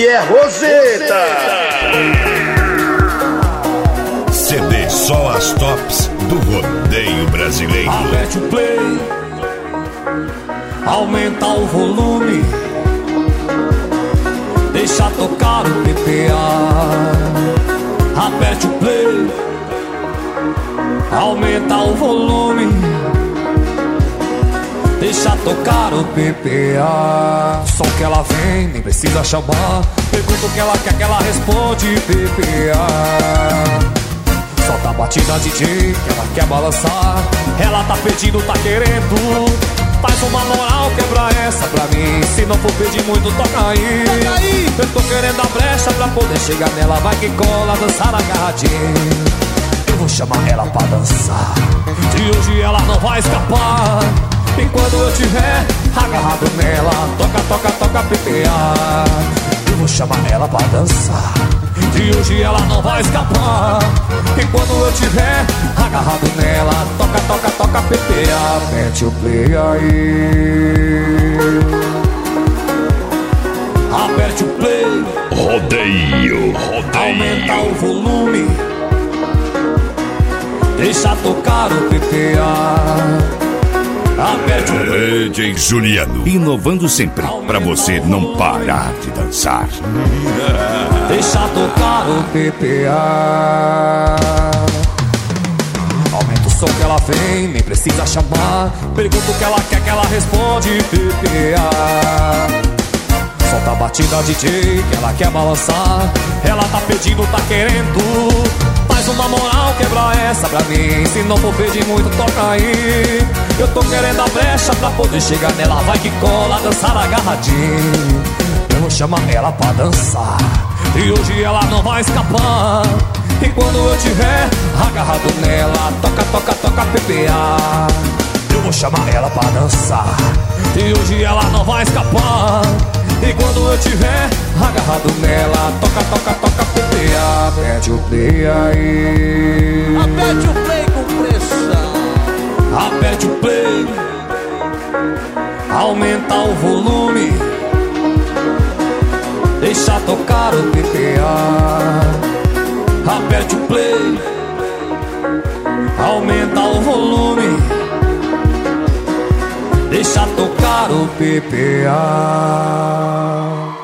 é Roseta. CD só as tops do rodeio brasileiro. Aperte o play, aumenta o volume, deixa tocar o PPA. Aperte o play, aumenta o volume, deixa tocar o PPA. Som que ela vem, nem precisa chamar. Pergunta o que ela quer, que ela responde PPA. Solta a batida DJ, que ela quer balançar. Ela tá pedindo, tá querendo. Faz uma moral, quebra essa pra mim. Se não for pedir muito, toca aí. Eu tô querendo a brecha pra poder chegar nela. Vai que cola, dançar agarradinho. Eu vou chamar ela pra dançar. De hoje ela não vai escapar. E quando eu tiver agarrado nela, toca, toca, toca PPA. Eu vou chamar ela pra dançar. De hoje ela não vai escapar. E quando eu tiver agarrado nela, toca, toca, toca PPA. Mete o play aí. Aperte o play. Rodeio. Aumenta o volume, deixa tocar o PPA. Aperte o play. DJ Juliano, inovando sempre pra você não parar de dançar. Deixa tocar o PPA. Aumenta o som que ela vem, nem precisa chamar. Pergunta o que ela quer, que ela responde PPA. Solta a batida DJ, que ela quer balançar. Ela tá pedindo, tá querendo. Faz uma moral, quebra essa pra mim. Se não for pedir muito, toca aí. Eu tô querendo a brecha pra poder chegar nela. Vai que cola, dançar agarradinho. Eu vou chamar ela pra dançar. E hoje ela não vai escapar. E quando eu tiver agarrado nela, toca, toca, toca PPA. Eu vou chamar ela pra dançar. E hoje ela não vai escapar. E quando eu tiver agarrado nela, toca, toca, toca PPA. Aperte o play aí. Aperte o play com pressão. Aperte o play, aumenta o volume, deixa tocar o PPA. Aperte o play, aumenta o volume, deixa tocar o PPA.